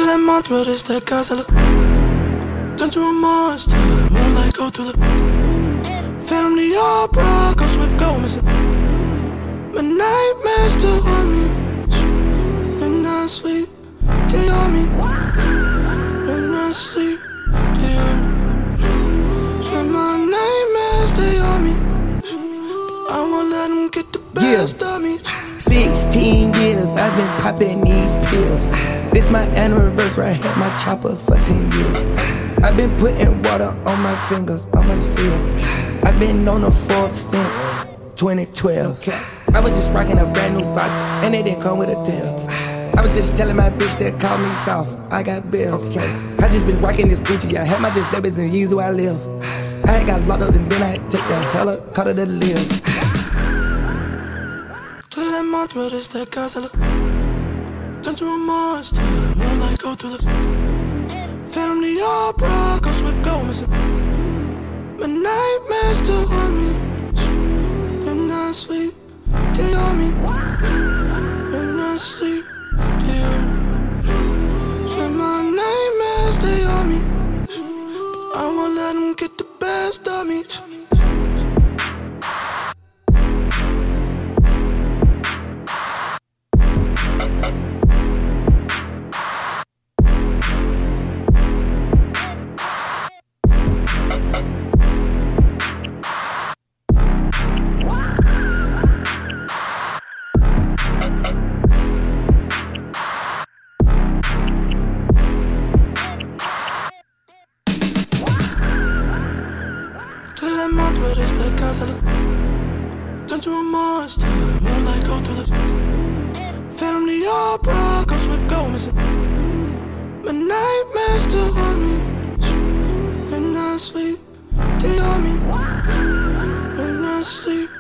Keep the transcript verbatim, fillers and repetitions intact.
Till that month, bro, this that Godzilla. Turn to a monster, moonlight go through the Phantom the opera, ghost whip go missing. My nightmares still on me. When I sleep, they on me. When I sleep, they on me. When my nightmares, they on me. I won't let them get the best yeah. of me. Sixteen years I've been popping these pills. This my anniversary, I had my chopper for ten years. I've been putting water on my fingers, on my seal. I've been on the Forbes since twenty twelve. I was just rocking a brand new Fox, and it didn't come with a tail. I was just telling my bitch that called me soft, I got bills. I just been rocking this Gucci, I had my Giuseppe's and years where I live. I had got locked up and then I had to take the helicopter to live. Till that month, bro, this that Godzilla. Turn to a monster, moonlight go through the Phantom the opera, ghost whip go missing. My nightmares still on me. When I sleep, they on me. When I sleep, they on me. When my nightmares, they on me. I won't let them get the best of me. Turn to a monster, moonlight go through the Phantom the opera, ghost whip go missing. My nightmares still on me. When I sleep, they on me. When I sleep,